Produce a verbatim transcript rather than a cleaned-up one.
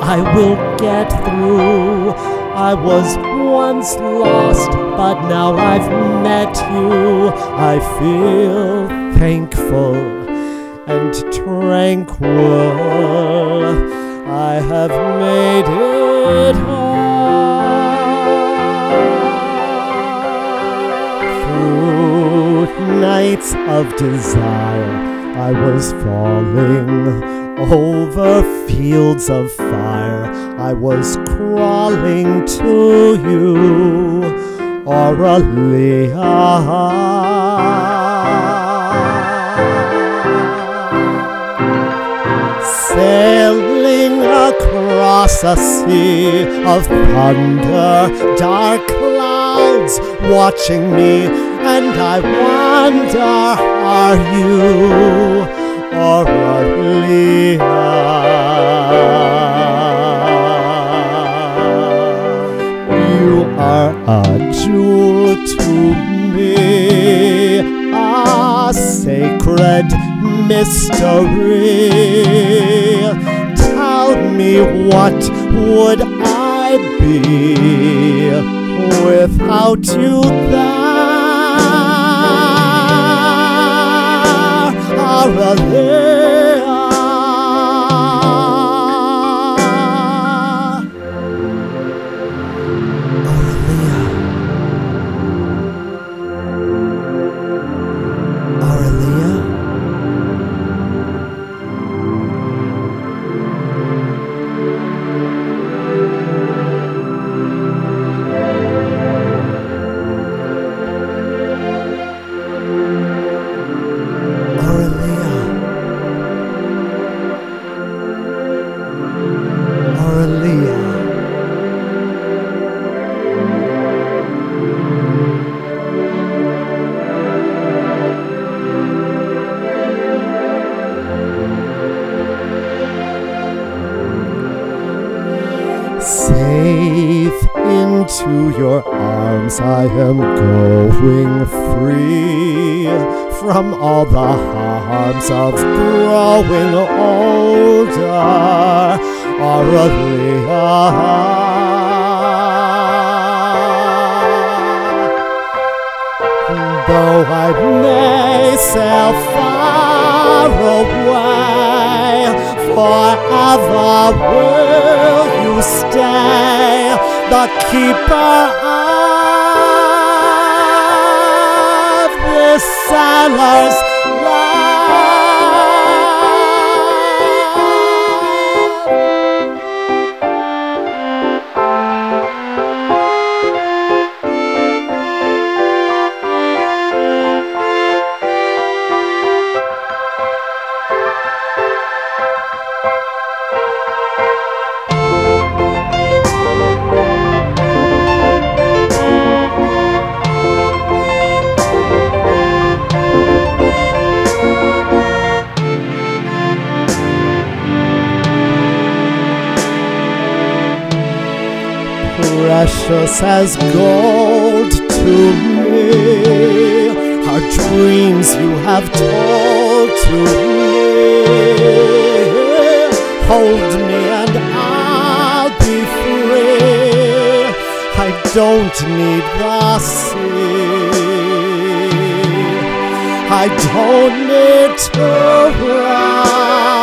I will get through. I was once lost, but now I've met you. I feel thankful and tranquil. I have made it home. Through nights of desire, I was falling over fields of fire. I was crawling to you, Aurelia. Sailing across a sea of thunder, dark clouds watching me, and I wonder, are you Aurelia? You are a jewel to me, a sacred mystery. Tell me, what would I be without you there, Aurelia? Safe into your arms I am going, free from all the harms of growing older, Aurelia. Though I may sail far away, forever will you stay, the keeper of this sailor's life. Precious as gold to me are dreams you have told to me. Hold me and I'll be free. I don't need the sea. I don't need to run.